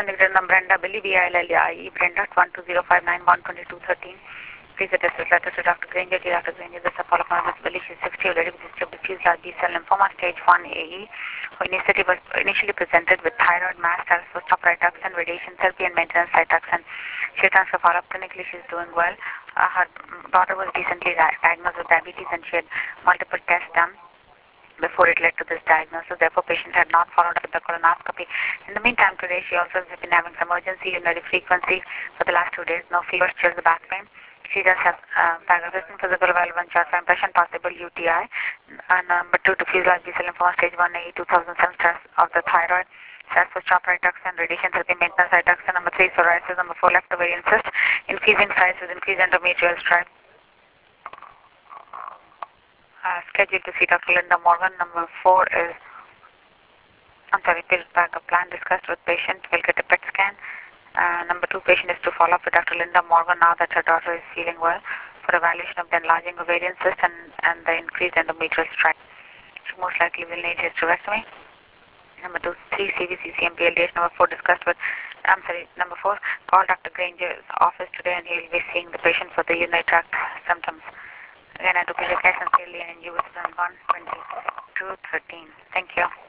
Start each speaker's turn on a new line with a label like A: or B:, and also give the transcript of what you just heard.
A: Brenda, BLLIE, Brenda 12059-12213. Please address this letter to Dr. Granger. Dr. Granger, this is a follow-up on Ms. Billy. She's 60, already with diffuse large B-cell lymphoma, stage 1 AE, who was initially presented with thyroid mass, status was top Rituxan, radiation therapy, and maintenance Rituxan. She returns for follow-up. Clinically, she's doing well. Her daughter was recently diagnosed with diabetes, and she had multiple tests done before it led to this diagnosis. Therefore, patient had not followed up with the colonoscopy. In the meantime, today she also has been having some emergency urinary frequency for the last 2 days. No fever, chills, back pain. She does have diagnosis physical relevant chart for impression, possible UTI. Number 2, diffuse large B-cell lymphoma, stage 1A, 2007, stress of the thyroid. Stress for CHOP Rituxan, radiation therapy, maintenance Rituxan. Number 3, psoriasis. Number 4, left ovarian cyst, increasing size with increased endometrial stripe. Scheduled to see Dr. Linda Morgan. Number 4 is, period backup plan discussed with patient. Will get a PET scan. Number 2, patient is to follow up with Dr. Linda Morgan now that her daughter is feeling well for evaluation of the enlarging ovarian cyst and the increased endometrial stripe. She most likely will need hysterectomy. Number 2, 3, CVC, CMP, LDH. Number 4, discussed with, number 4, call Dr. Granger's office today and he will be seeing the patient for the urinary tract symptoms. Again, I took your cash and sale and you was on 12213. Thank you.